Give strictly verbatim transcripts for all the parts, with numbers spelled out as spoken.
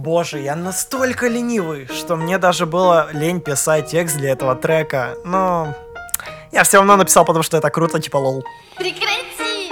Боже, я настолько ленивый, что мне даже было лень писать текст для этого трека. Но я все равно написал, потому что это круто, типа лол. Прекрати!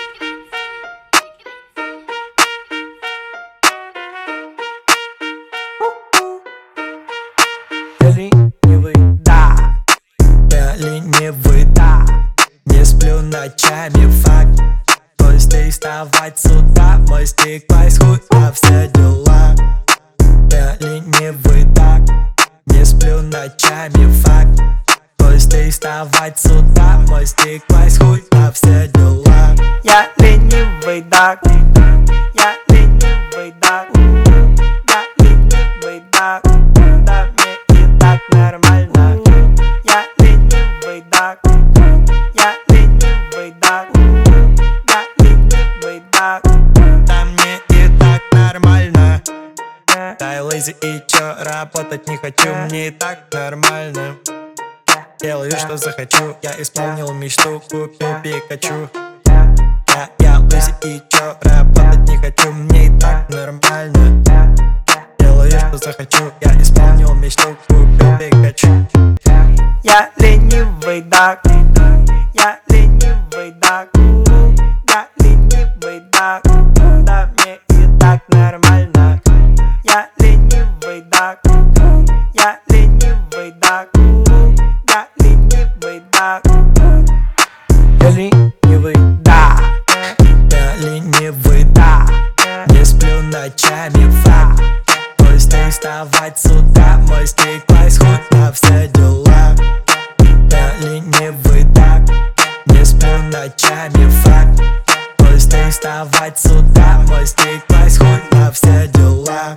Я ленивый, да. Я ленивый, да. Не сплю ночами, факт. После вставать с утра, мой стик, хуй, а все дела. Я ленивый, так. Не сплю ночами, факт. После вставать с утра, мой стик, хуй, а все дела. Я ленивый, так. Я ленивый, так. Я ленивый, так. Да мне и так нормально. Я ленивый, так. Я ленивый, так. Я ленивый, так. Да мне и так нормально. Да, лэйзи и чё, работать не хочу, мне и так нормально. Делаю, что захочу, я исполнил мечту, купил Пикачу. Я, я лэйзи и чё, работать не хочу, мне и так нормально. Делаю, что захочу, я исполнил мечту, купил Пикачу. Я ленивый, так. Я ленивый, так. Я ленивый, так. Да мне и так нормально. Я ленивый, так. Я ленивый, так. Я ленивый, так. Я ленивый, да. Я ленивый, да. Не сплю ночами, факт. После вставать с утра, мой стик, хуй, на все дела. Я ленивый, так. Не сплю ночами, факт. После вставать с утра, мой стик, хуй, на все дела.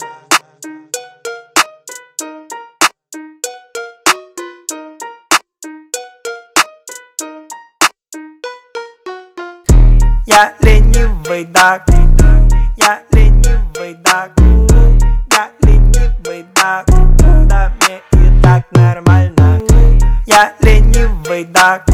Я ленивый, так. Я ленивый, так. Я ленивый, так. Да мне и так нормально. Я ленивый, так.